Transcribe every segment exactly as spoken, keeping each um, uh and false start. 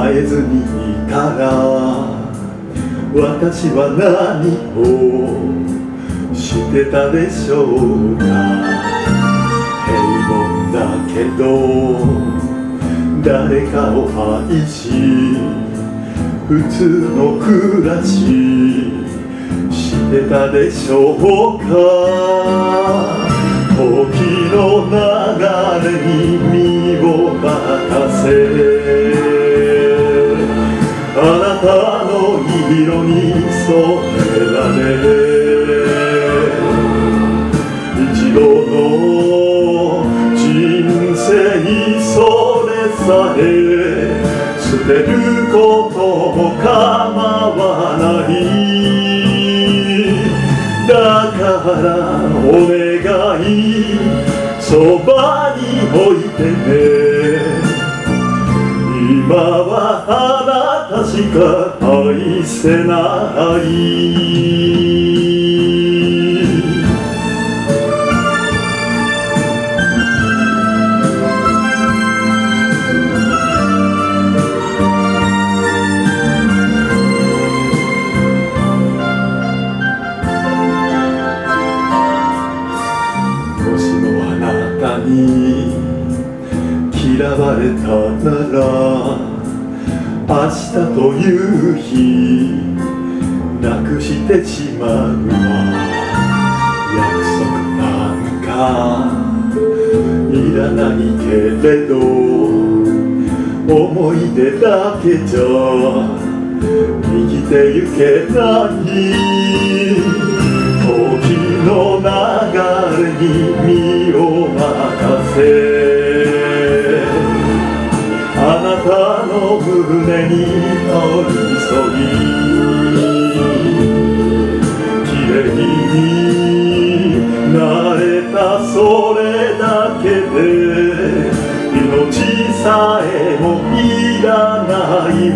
えずにいたら私は何をしてたでしょうか。平凡だけど誰かを愛し普通の暮らししてたでしょうか。時の流れに身を任せあなたの色に染められ一度の人生それさえ捨てることも構わない。だからお願いそばに置いてね。今はあなたしか愛せない。もしもあなたに嫌われたなら明日という日なくしてしまうわ。約束なんかいらないけれど思い出だけじゃ生きてゆけない。時の流れに身を任せあなたの胸に寄り添いきれいになれたそれだけで命さえもいらない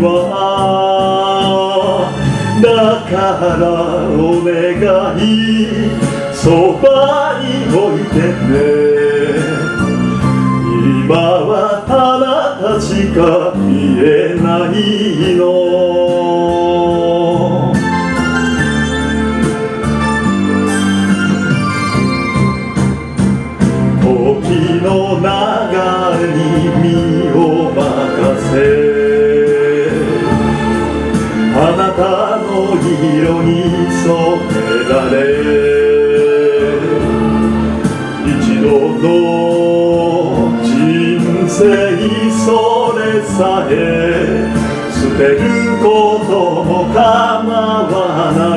わ。だからお願いそばに置いてね。今はあなたしか見えないの。時の流れに身を任せあなたの色に染められ一度の人生それさえ捨てることも構わない。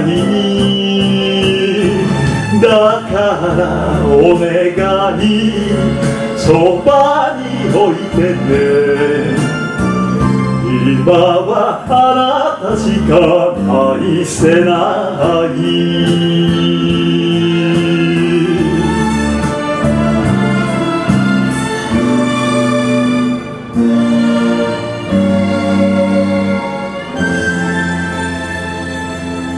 だからお願いそばに置いてね。今はあなたしか愛せない。